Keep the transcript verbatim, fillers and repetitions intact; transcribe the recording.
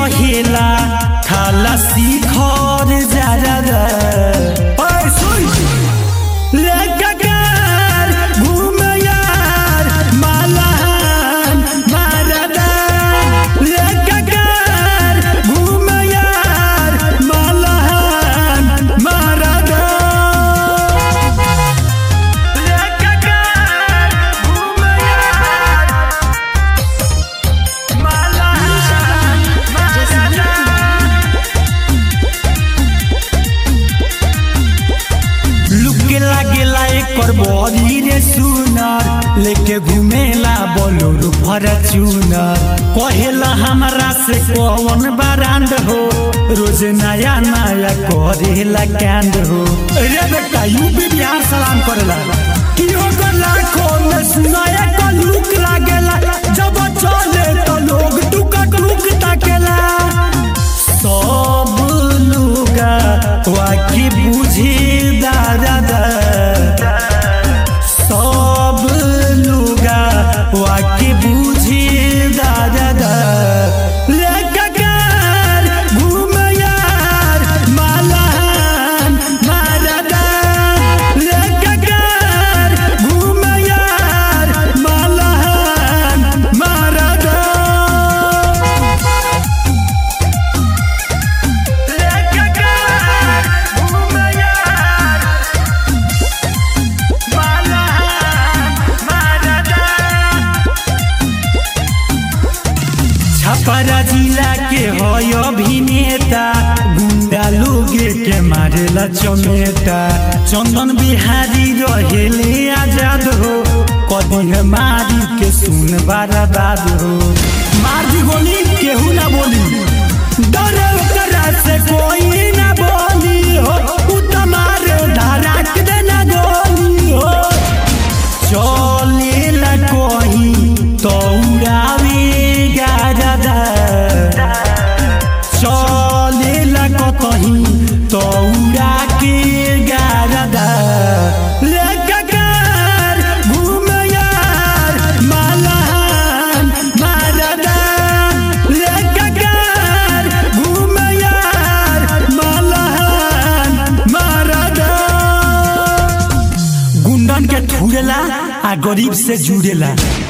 रहेला खाला शिखर जरा लेकर घूम यार मालान मारदा लेकर घूम यार मालान मारदा लागेला एक बॉडी रे सुनर लेके घूमेला बोलोरो फॉर्च्यूनर कहेला हमरा से कौन ब्रांड हो रोज नया नया करेला कैंड हो रे बेटा यूपी बिहार सलाम करेला कियो को लाखों में सुनाए का लुक लागेला जब चले तो लोग टुका टुक ताकेला सब लोग वाकी बुझी दादा सब लुगा वाकी बुझी दादा लेकर घूम यार मालान मारदा लेकर घूम यार मालान मारदा छपरा जिला के हो अभिनेता गुंडा लोग के मारेला चमेटा चंदन बिहारी रहेले आजाद हो कदी मारी के सुन बर्बाद हो मार दी गोली केहू ना बोली डर ओकरा से कोई ना बोली हो उ तमार धारा के देना गोली हो चलेला कोई तो उड़ावे चलेला कहीं तो उड़ा के गारदा लेकर घूम यार मालान मारदा लेकर घूम यार मालान मारदा गुंडन के ठुरेला आ गरीब से जुड़ेला।